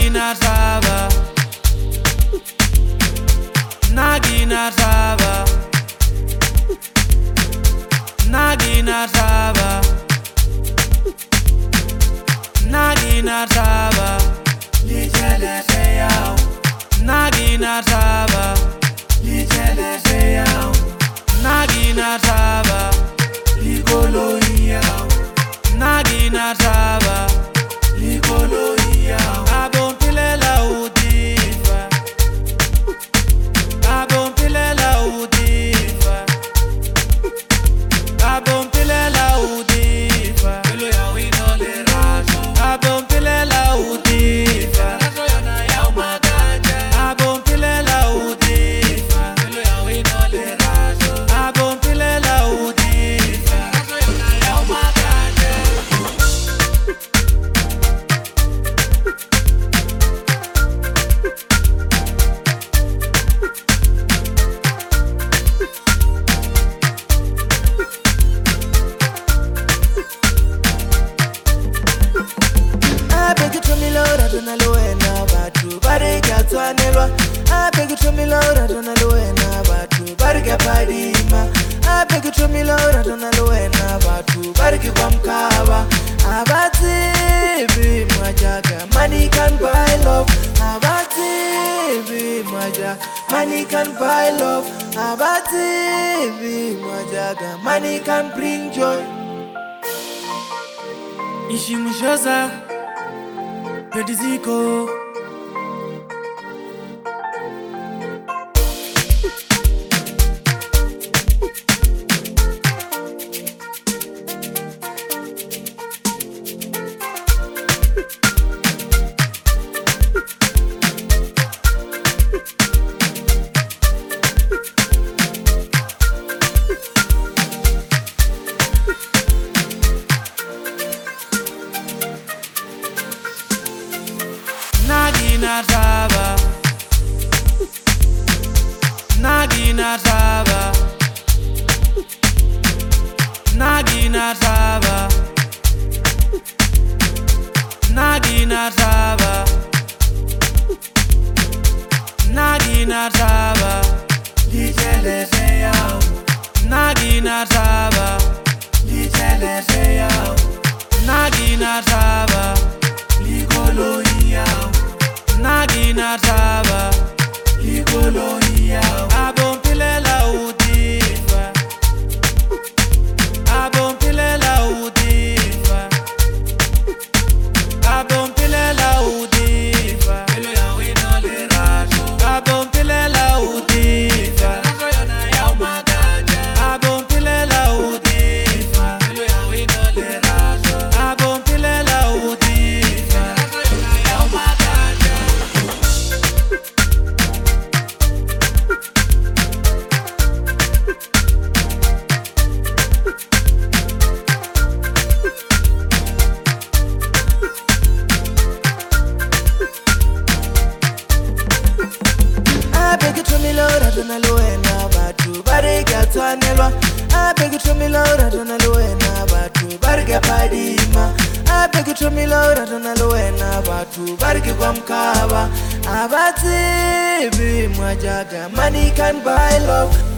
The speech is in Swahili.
Nagina Saba, Nagina Saba, Nagina Saba, Nagina Saba, Lichele Seyao, Nagina Saba, Lichele Seyao, Nagina Saba, Ligolo Yao, Nagina Saba, Ligolo Yao, Abon Pilela Udifa, Abon Pilela Udifa, Abon Pilela Udifa, Pilo ya wino le rajo, Abon Pilela Udifa, Rajo yana ya maganja, Abon Pilela Udifa, Pilo ya wino le rajo, Abon Pilela Udifa, Rajo yana ya maganja. I beg you to me, Lord, I don't know when about you, but I got to anelwa. I beg you to me, Lord, I don't know when about you, but I got padima. I beg you to me, Lord, I don't know when about you, but I give them cover. Abati be majaga, money can buy love. Abati be majaga, money can buy love. Abati be majaga, money can bring joy. Ishimushoza Pediziko Nagina Saba, Nagina Saba, Nagina Saba, Nagina Saba, Nagina Saba, Lichele Seyao, Nagina Saba, Lichele Seyao, Nagina Saba, Ligolo Yao, Nagina Saba, Ligolo Yao, Abon Pilela Udifa, Abon Pilela Udifa, Abon Pilela Udifa, Pilo ya wino le rajo, Abon Pilela Udifa, Rajo yana ya maganja, Abon Pilela Udifa, Pilo ya wino le rajo, Abon Pilela Udifa, Rajo yana ya maganja. I beg you to me, Lord, I don't know when about you, but I got to anelwa. I beg you to me, Lord, I don't know when about you, but I got padima. I beg you to me, Lord, I don't know when about you, but I give them cover. Abati be majaga, money can buy love.